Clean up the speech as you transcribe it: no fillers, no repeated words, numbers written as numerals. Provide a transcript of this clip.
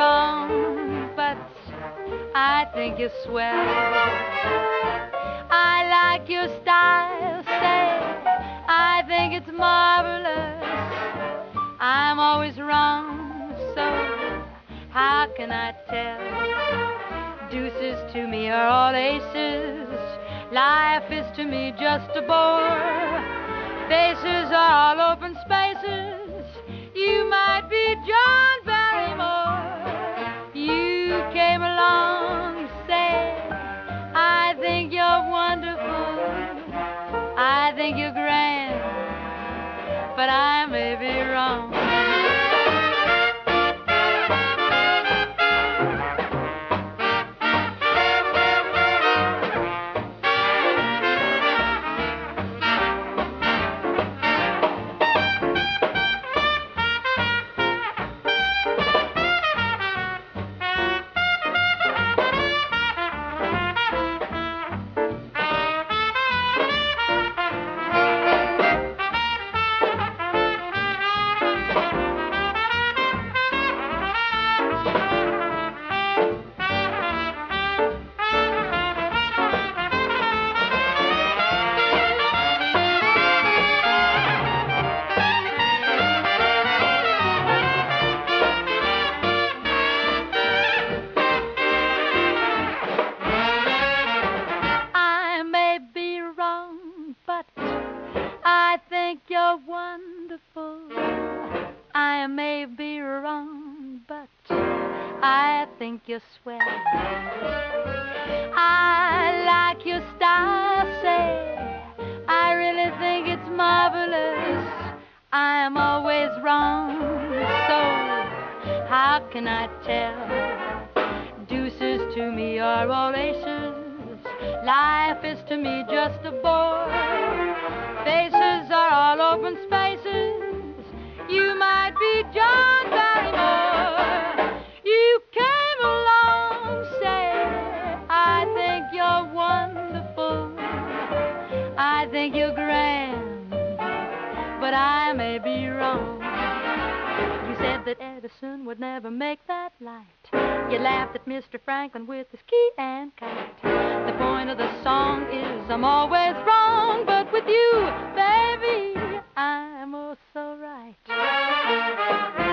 wrong, but I think you're swell. I like your style, say, I think it's marvelous. I'm always wrong, so how can I tell? Deuces to me are all aces. Life is to me just a bore. Faces are all open spaces. You might be John Barrymore. You came along, say, I think you're wonderful. I think you're grand, but I may be wrong. I think you're wonderful. I may be wrong, but I think you're swell. I like your style, say, I really think it's marvelous. I'm always wrong, so how can I tell? Deuces to me are all aces. Life is to me just a bore. Faces are all open spaces. You might be John Barrymore. You came along, say, I think you're wonderful. I think you're grand, but I may be wrong. You said that Edison would never make that light. You laughed at Mr. Franklin with his key and kite. The point of the song is I'm always wrong, but with you, baby, I'm oh so right.